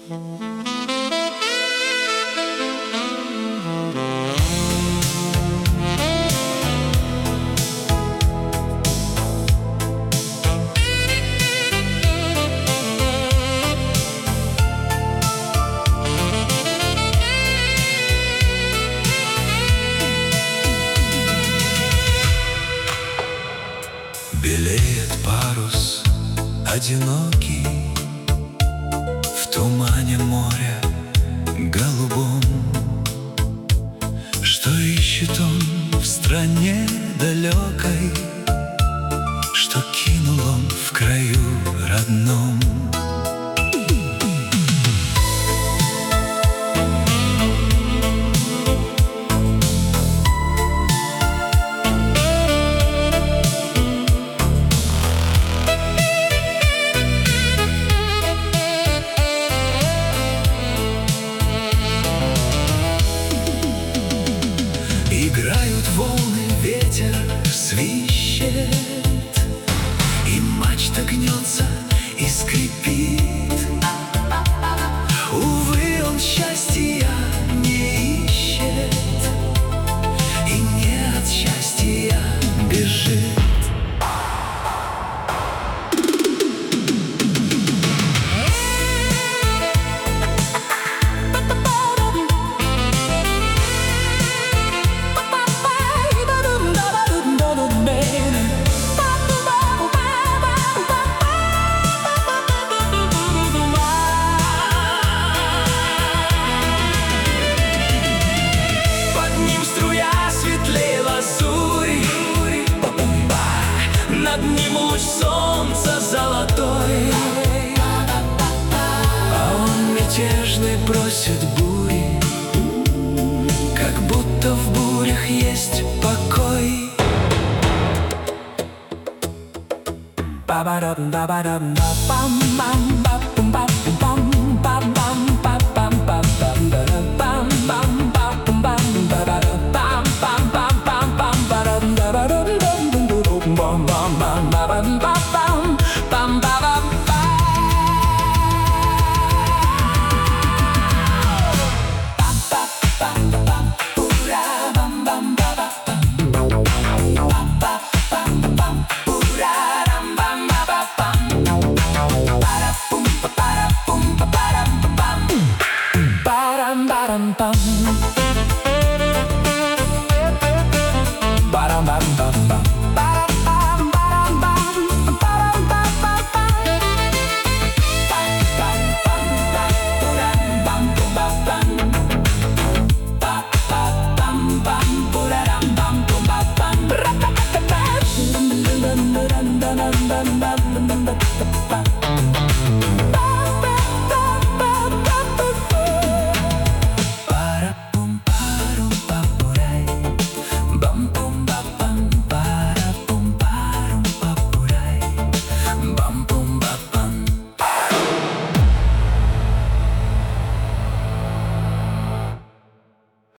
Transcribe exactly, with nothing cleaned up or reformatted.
Белеет парус одинокий в тумане моря голубом. Что ищет он в стране далекой, что кинул он в краю родном? Играют волны, ветер свищет, и мачта гнется и скрипит. Увы, он счастья не ищет и не от счастья бежит. Над ним луч солнца золотой, а он мятежный просит бури, как будто в бурях есть покой. Ba-ba-dum, ba-ba-dum, ba-bam-bam.